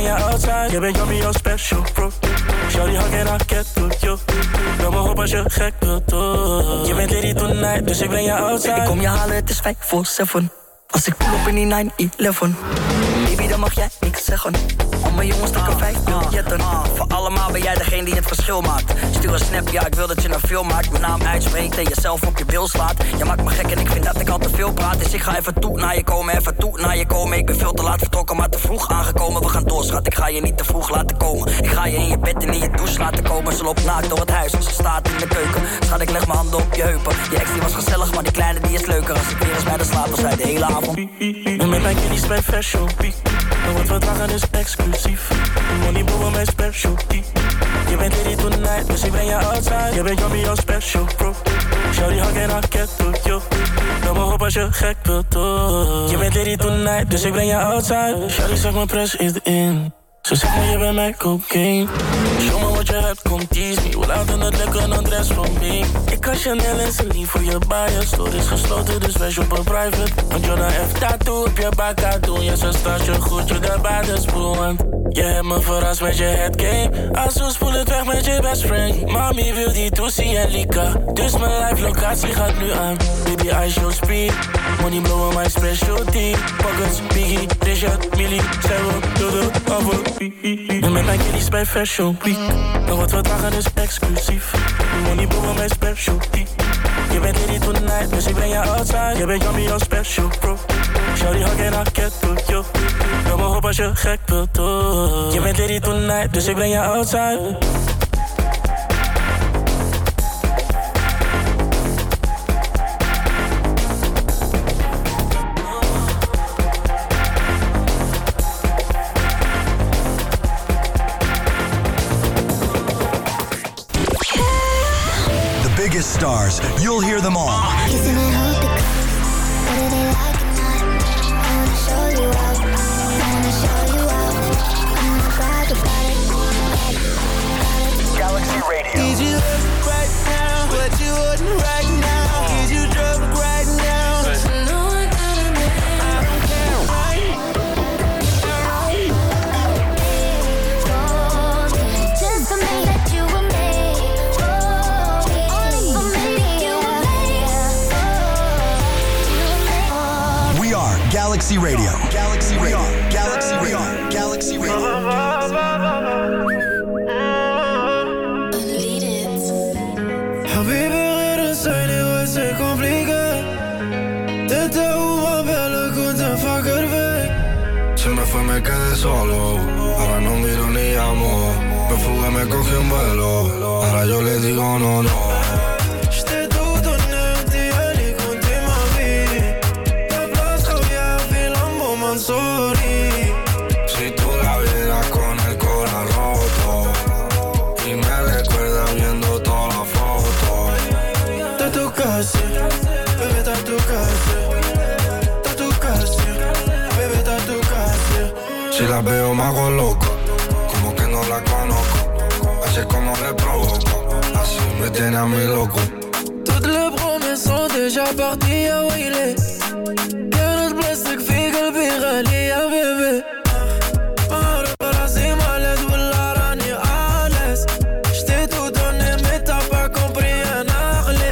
je outside. Je bent yummy, jouw special, bro. Shawty hak en raket, yo. Wil me op als je gek wilt, oh. Je bent lady tonight, dus ik breng je outside. Ik kom je halen, het is 5-7. Als ik pull op in die 9-11. Baby, dan mag jij niks zeggen. Al mijn jongens trekken 5 biljetten. Voor allemaal ben jij degene die het verschil maakt. Stuur een snap, ja, ik wil dat je een film maakt. Mijn naam uitspreekt en jezelf op je bil slaat. Je maakt me gek en ik vind dat ik al te veel praat. Dus ik ga even toe naar je komen, even toe naar je komen. Ik ben veel te laat vertrokken, maar te vroeg aangekomen. We gaan door, schat, ik ga je niet te vroeg laten komen. Ik ga je in je bed en in je douche laten komen. Ze loopt naakt door het huis, ze staat in de keuken. Schat, ik leg mijn handen op je heupen. Je ex die was gezellig, maar die kleine die is leuker. Als ik weer eens bij de slaap was, zij de hele avond. En met mijn kiddies bij Fashion Week. En wat we dragen is exclusief. Money boven mijn specialty. Je bent lady tonight, dus ik ben je outside. Je bent yummy, jouw special, bro. Shawty hak en raket, yo. Wil me op als je gek wilt, oh. Je bent lady tonight, dus ik ben je outside. Shawty zegt mijn press is in. Ze zegt me je bent mijn cocaine. Show me wat je hebt, kom tease me. We laten het lekker, dan dress van me. Ik kan Chanel en Celine voor je bias. Door is gesloten, dus wees op een private. Want Jonah F tattoo op je bak doen. Je zo staat je goed, je daarbij de spoel. Want je hebt me verrast met je headgame. Als spoel het weg met je best friend. Mami wil die Toesie en Lika. Dus mijn live locatie gaat nu aan. Baby, I show speed. Money blowing my specialty. Pockets, Biggie, Richard, Millie. Sarah, Dodo, Avo. En met mijn kiddies bij Fashion Week. En wat we dragen is exclusief. Money boven mijn specialty. Je bent lady tonight, dus ik ben je outside. Je bent yummy, jouw special, bro. Shawty hak en raket, yo. Wil me op als je gek wilt, oh. Je bent lady tonight, dus ik ben je outside. Biggest stars, you'll hear them all. Galaxy Radio. Need you up right now, but you wouldn't right now. Need you drunk right now. No, I gotta make I don't care right. Just to make that you were made. Only for me, you were made. We are Galaxy Radio. Galaxy Radio. Galaxy Radio. Galaxy Radio. Habibi, غير سايني واسع compliqué. تتوه بالك وتفكر فيك. Se me fue, me quedé solo. Ahora no miro ni llamo. Me fugué, me cogí un vuelo. Ahora yo le digo no, no. J't'ai tout donné, t'es allé compter ma vie. Ta place, Javier, Filambo, Mansouri. Si tú la vieras con el corazón roto y me recuerdas viendo todas las fotos. T'as tout cassé, bébé, t'as tout cassé. T'as tout cassé, bébé, t'as tout cassé. Si la veo me hago loco, como que no la conozco. Así es como le provoco, así me tiene a mí loco. Toutes les promesses sont déjà parties, ah ouais, il est. كانت بلاستيك في قلبي غالي يا بيبي. معروف راسي مالد ولا راني آلس. J't'ai tout donné mais t'as pas compris أنا أغلي.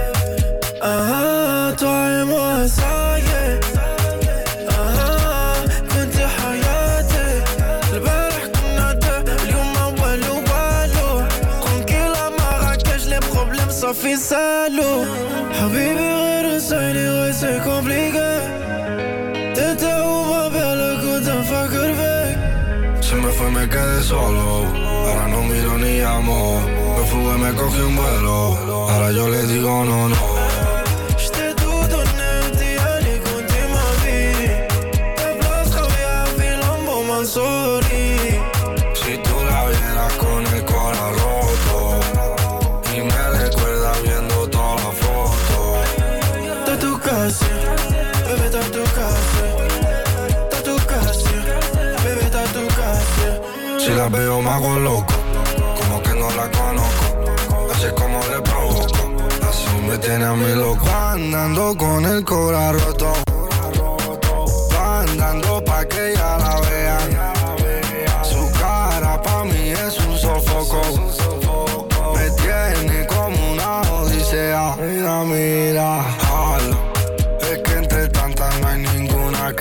toi et moi ça y est. كنت حياتي. البارح كنا deux, اليوم ما والو والو. Tranquille à Marrakech, les problèmes صافي سالو. حبيبي غير سايني ouais c'est compliqué. T'étais où ma belle, écoute un fucker fake. Se me fue, me quedé solo. Ahora no miro ni llamo. Me fugué, me cogí un vuelo. Ahora yo le digo no, no. J't'ai tout donné, t'es allé compter ma vie. Ta place, Javier, Filambo, Mansouri. Si tú la vieras con el corazón roto y me recuerdas viendo todas las fotos. T'as tout cassé, bébé, t'as tout cassé. T'as tout cassé, bébé, t'as tout cassé. Si la veo me hago loco, como que no la conozco. Así es como le provoco, así me tiene a mí loco. Va andando con el corazón roto, va andando pa' que ya la vean.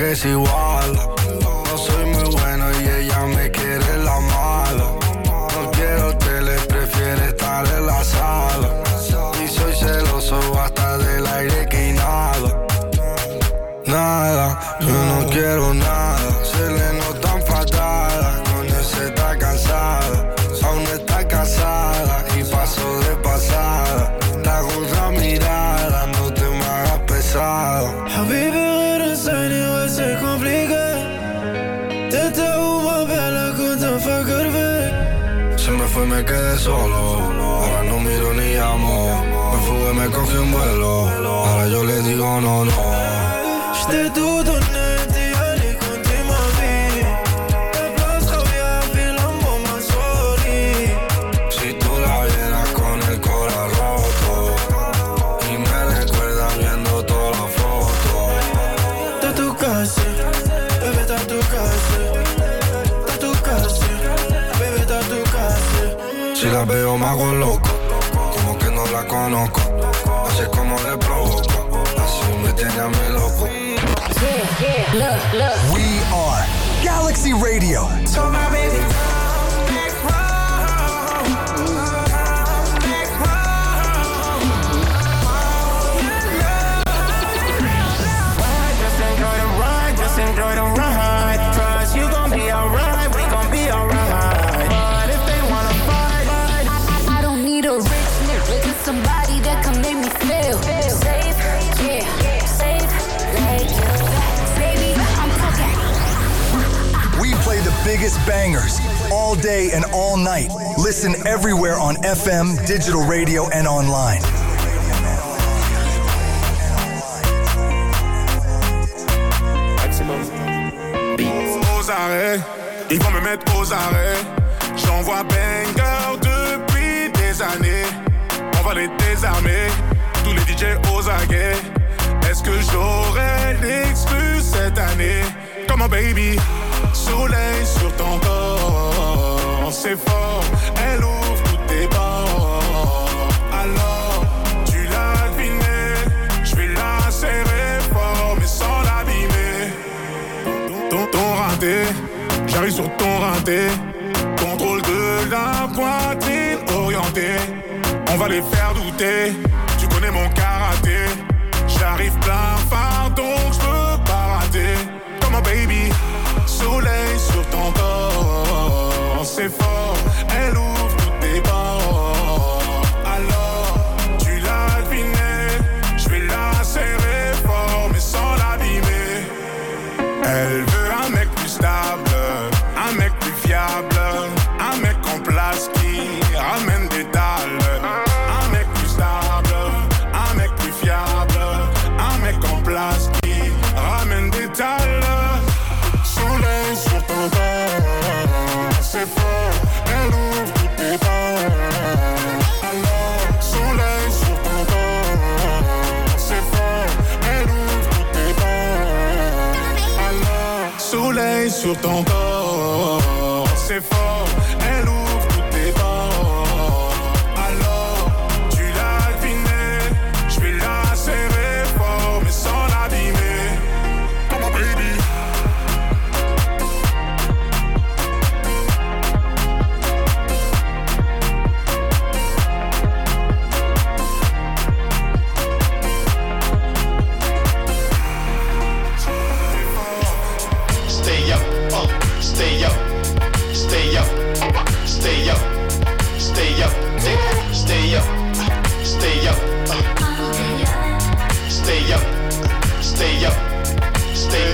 desiguala. No soy muy bueno y ella me quiere la mala. No quiero tele, prefiere estar en la sala. Y soy celoso hasta del aire que inhala. Nada, yo no quiero nada. Se le notan patadas, con ese está cansada. Aún está casada y pasó de pasada. Está con la mirada, no te me hagas pesado. Habibi, غير انساني واسع compliqué. T'étais où ma belle quand t'en فكر فيك. Se me fue, me quedé solo. Ahora no miro ni llamo. Me fugué, me cogí un vuelo. Ahora yo le digo no, no. J't'ai tout donné, t'es allé quand t'es ma vie. Ta place revient, fais l'amour, ma souris. Si tú la vieras con el corazón roto y me recuerdas viendo todas las fotos. T'as tout cassé, bébé t'as tout cassé. T'as tout cassé, bébé t'as tout cassé. Si la veo me hago loco, como que no la conozco. Así es como le provoco, así me tiene a mí loco. We are Galaxy Radio. So my baby, enjoy the ride. Trust you gon' be alright, we gon' be alright. But if they wanna fight, I don't need a rich nigga, just somebody that can make me feel safe, yeah, safe, like you. Baby, I'm talking. We play the biggest bangers all day and all night. Listen everywhere on FM, digital radio, and online. Aux arrêts, ils vont me mettre aux arrêts. J'envoie banger depuis des années. On va les désarmer, tous les DJ aux aguets. Est-ce que j'aurai l'exclu cette année? Comme un baby, soleil sur ton corps. C'est fort, elle ouvre toutes tes bords. Alors, tu l'as deviné, je vais la serrer fort mais sans l'abîmer. Ton raté, j'arrive sur ton raté. Contrôle de la poitrine orientée. On va les faire douter, tu connais mon karaté. J'arrive plein phare donc j'peux pas rater. Comme un baby, soleil sur ton corps. C'est fort, elle ouvre toutes tes bords. Alors, tu l'as deviné, j'vais la serrer fort mais sans l'abîmer. Elle veut un mec plus stable, un mec plus fiable, un mec en place qui ramène des dalles. Un mec plus stable, un mec plus fiable, un mec en place qui ramène des dalles. Soleil sur ton corps, c'est fort, elle ouvre toutes tes portes. Alors, soleil sur ton corps, c'est fort, elle ouvre toutes tes portes. Alors, soleil sur ton corps, c'est fort, elle ouvre toutes tes portes. Alors, tu l'as deviné, je vais la serrer fort mais sans l'abîmer. Comme un baby. Stay up, stay up, stay up, stay up, stay up, stay up, stay up, stay up, stay up, stay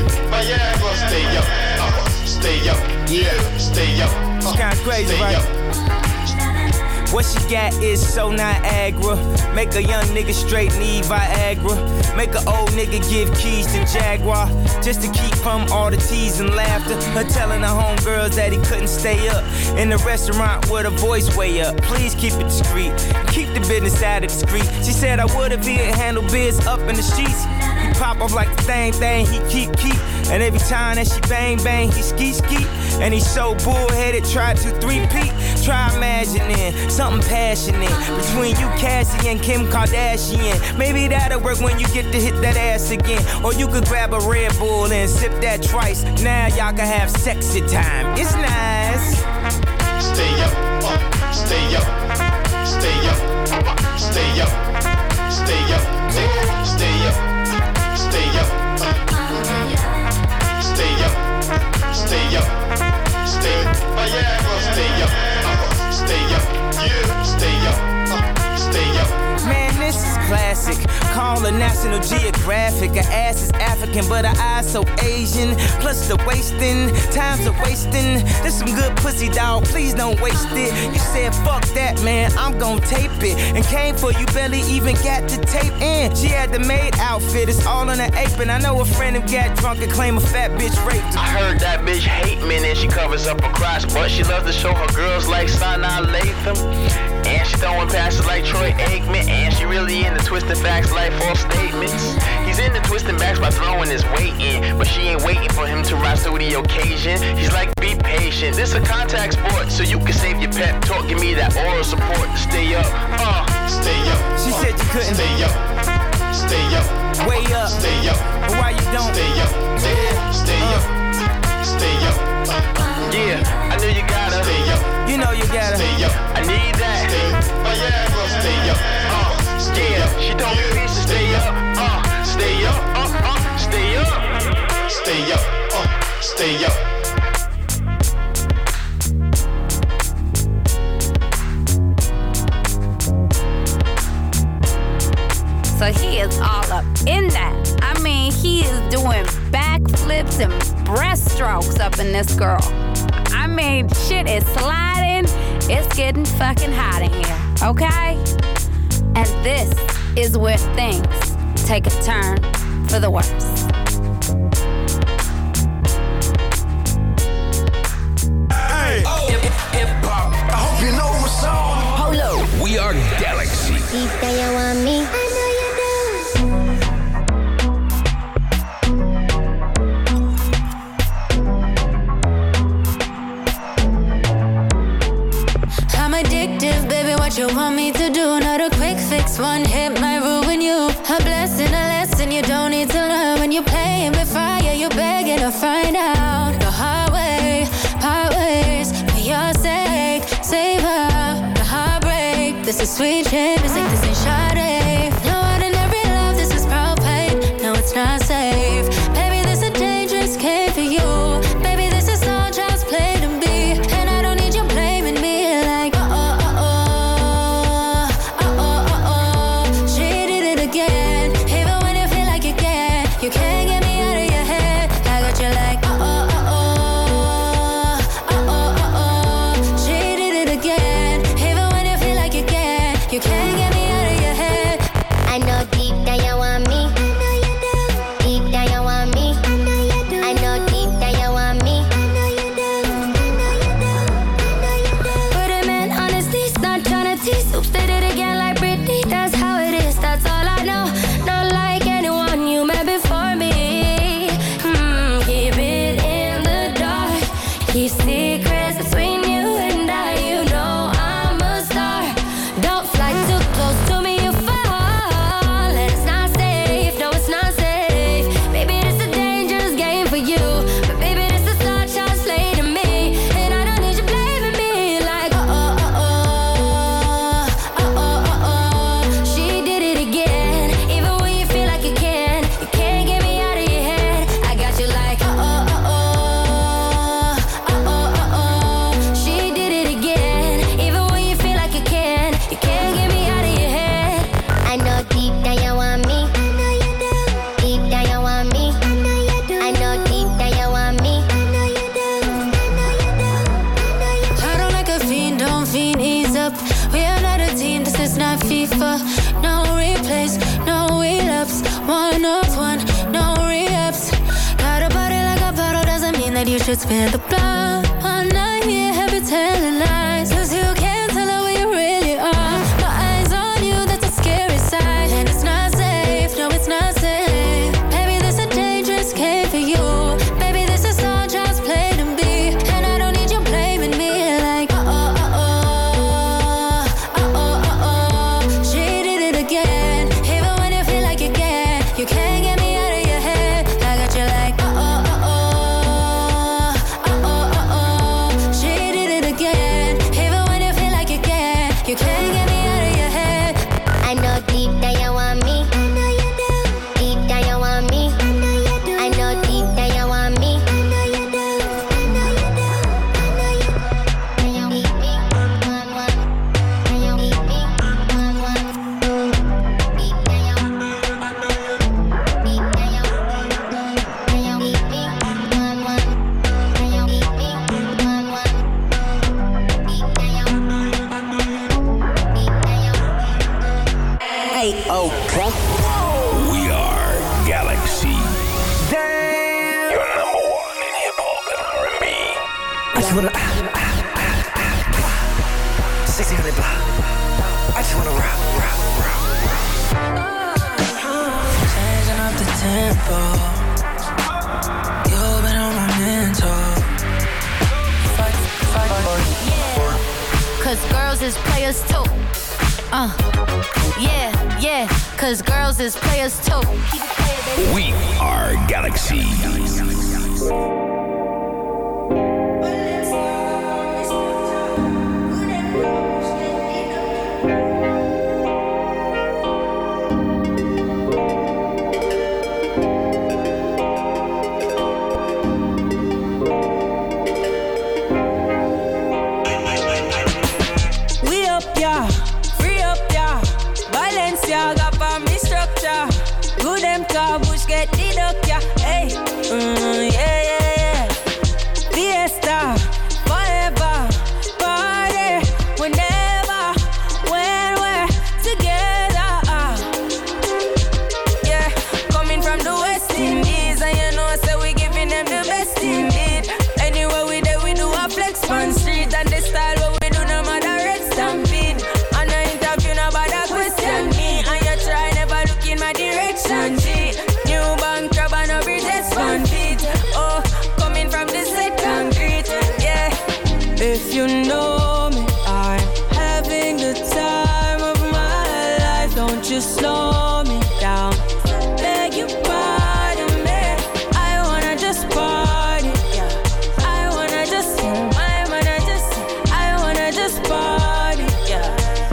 up, stay up, yeah, stay up. It's kinda crazy, stay right? up. What she got is so Niagara. Make a young nigga straight need Viagra. Make an old nigga give keys to Jaguar. Just to keep from all the tease and laughter. Her telling her homegirls that he couldn't stay up in the restaurant with her voice way up. Please keep it discreet. Keep the business out of the street. She said I would if he had handled biz up in the streets. He pop off like the thing, he keep. And every time that she bang, he ski. And he's so bullheaded, try to 3-peat. Try imagining something passionate between you, Cassie, and Kim Kardashian. Maybe that'll work when you get to hit that ass again. Or you could grab a Red Bull and sip that twice. Now y'all can have sexy time. It's nice. Stay up, stay up, stay up, stay up, stay up, stay up, stay up, stay up, stay up, stay up, stay up, stay up, stay up. Man, this is classic. Call a National Geographic. Her ass is African, but her eyes so Asian. Plus the wasting, time's a wasting. This some good pussy, dog. Please don't waste it. You said fuck that, man. I'm gon' tape it. And came for you, barely even got the tape in. She had the maid outfit. It's all on her apron. I know a friend who got drunk and claimed a fat bitch raped her. I heard that bitch hate men and she covers up her crotch, but she loves to show her girls like Sanaa Lathan. And she throwing passes like Troy Aikman. And she really into twisting facts like false statements. He's into twisting backs by throwing his weight in, but she ain't waiting for him to rise to the occasion. He's like, be patient. This a contact sport, so you can save your pep talk. Give me that oral support to stay up. Stay up. She said you couldn't. Stay up. Stay up. Way up. Stay up. But why you don't? Stay up. Stay up. Stay up. Yeah, I knew you gotta. Stay up. You know you gotta. Stay up. I need that. Stay up. Yeah, she told me please to stay up. Stay up. Stay up. Stay up. Stay up. So he is all up in that. I mean, he is doing backflips and breaststrokes up in this girl. I mean, shit is sliding. It's getting fucking hot in here, okay? And this is where things take a turn for the worse. Hey, hip-hop, I hope you know what's on. Hold up. We are Galaxy. Deep down you want me, I know you do. I'm addictive, baby, what you want me to do? Not a quick fix, one hit might ruin you. A blessing, a lesson you don't need to learn. When you're playing with fire, you're begging to find out. The hard way, part ways, for your sake. Savor the heartbreak. This is sweet shit, this ain't Sade. No ordinary love, this is propane. No, it's not safe. Baby, this is a dangerous game for you. Baby, this is all just play to be. And I don't need you blaming me like, she did it again. Even when you feel like you can't get me out of your head. I got you like, she did it again. Even when you feel like you can't get me out of your head. I know deep down you want me, I know you do. Deep down you want me, I know you do. I know deep down you want me, I know you do. But I meant honestly, it's not tryna tease. Oops, did it again like Britney. That's how it is, that's all I know. Not like anyone you met before me. Keep it in the dark. Keep secrets between you and I. You know I'm a star. Don't fly too close to me, you fall. And it's not safe, no, it's not safe. Baby, this a dangerous game for you. But baby, this is all child's play to me. And I don't need you blaming me like, she did it again. Even when you feel like you can't get me out of your head. I got you like, she did it again. Even when you feel like you can't get me out of your head. I know deep down you want me, I know you do. Deep down you want me, I know you do. I know deep down you want me, I know you do. I don't like a fiend, don't fiend, ease up. We are not a team, this is not FIFA. No replays, no relapse. 1-on-1, no re-ups. Got a body like a bottle, doesn't mean that you should spin the block. All night here, happy telling lies. Cause you can't tell her where you really are. My eyes on you, that's a scary sight. And it's not safe, no, it's not safe. I just wanna 1600 block. I just wanna rock. Changing up the tempo. You've been on my mental. Cause girls is players too. Yeah, cause girls is players too. We are Galaxy. Balenciaga for me structure. Good them car bush get the duck, yeah. Hey, yeah. Fiesta, forever, party, whenever, when we're together. Yeah, coming from the West Indies, and you know, so we giving them the best indeed. Anywhere we there, we do a flex on street, and the style what we do, no matter red stampede. And no interview, no bother question me, and you try never look in my direction, G. New bank crab and no bridges on feet. Oh, coming from the set concrete, yeah. If you know me, I'm having the time of my life. Don't you slow me down. Beg you pardon me. I wanna just party, yeah. I wanna just party, yeah.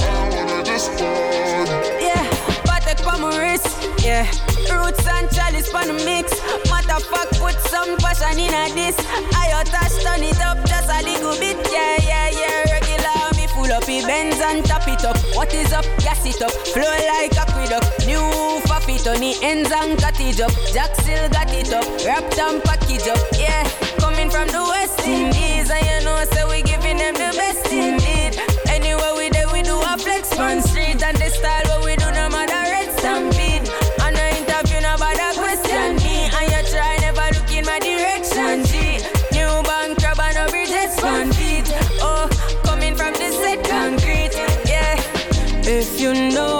Yeah, Patek pa my wrist, yeah. Roots and chalice pa the mix. Matter fuck, put some passion in a this. I touch, turn it up just a little bit, yeah. Regular, me full up the Benz and tap it up. What is up? Gas it up, flow like aqueduct. New faffy, Tony ends and cut it up. Jack still got it up, wrapped and package up, yeah. Coming from the West Indies, and you know, so we giving them the best indeed. Anywhere we there, we do a flex on street, and the style what we do, no matter red stampede. And no interview, no bother question me, and you try never look in my direction, G. New bank crab and no bridges on feet. Oh, coming from the set concrete, yeah. If you know